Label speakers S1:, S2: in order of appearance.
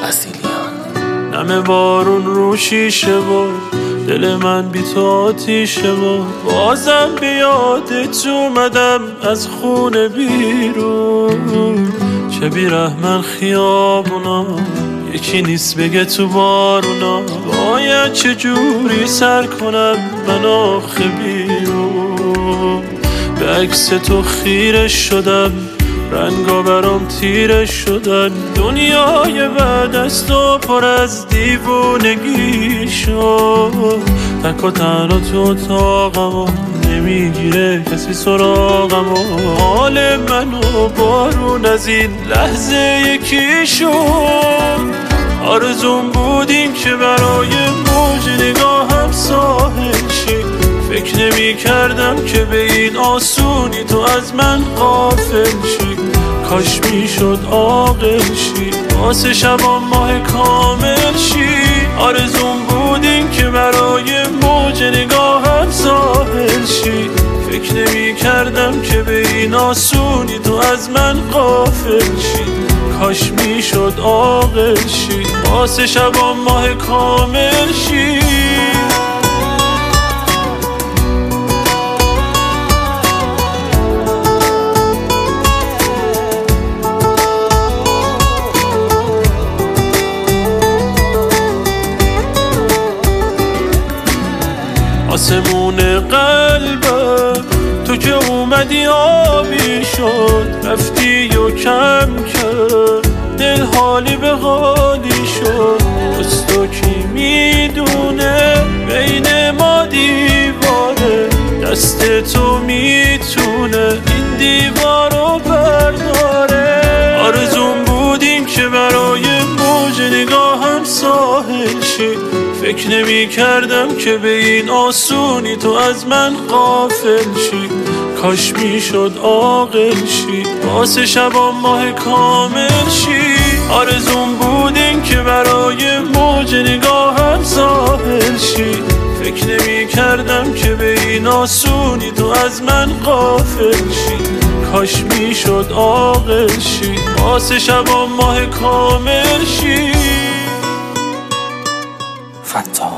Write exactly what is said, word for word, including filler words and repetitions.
S1: اصیلیان. نمه بارون رو شیشه و دل من بی تو آتیشه و بازم بیادت اومدم از خونه بیرون. چه بیرحمن خیابونا یکی نیست بگه تو بارونا، باید چه جوری سر کنم من آخه بیرون. به عکس تو خیره شدم، رنگا برام تیره شدن، دنیای بعد از تو پر از دیوونگی شد. تک و تنها تو اتاقم و نمیگیره کسی سراغم و حال منو بارون از این لحظه یکی شد. آرزون بودیم که برای موج نگاهم ساحل شی، فکر نمی کردم که به این آسونی تو از من غافل شی. کاش می شد عاقل شی واسه شبان ماه کامل شی. آرزون بودیم که برای موج نگاهم ساحل شی، فکر نمی کردم که به این آسونی تو از من غافل شی. کاش می شد عاقل شی واسه شبان ماه کامل شی. آسمون قلبم تو که اومدی آبی شد، رفتی و کم کرد دل حالی به حالی شد. از تو کی میدونه بین ما دیواره، دست تو میتونه این دیوارو برداره. آرزون بودیم که برای موج نگاهم ساحل شی، فکر نمی کردم که به این آسونی تو از من غافل شی. کاش می شد عاقل شی واسه شبان ماه کامل شی. آرزون بودیم که برای موج نگاهم ساحل شی، فکر نمی کردم که به این آسونی تو از من غافل شی. کاش می شد عاقل شی واسه شبان ماه کامل شی.
S2: فتاح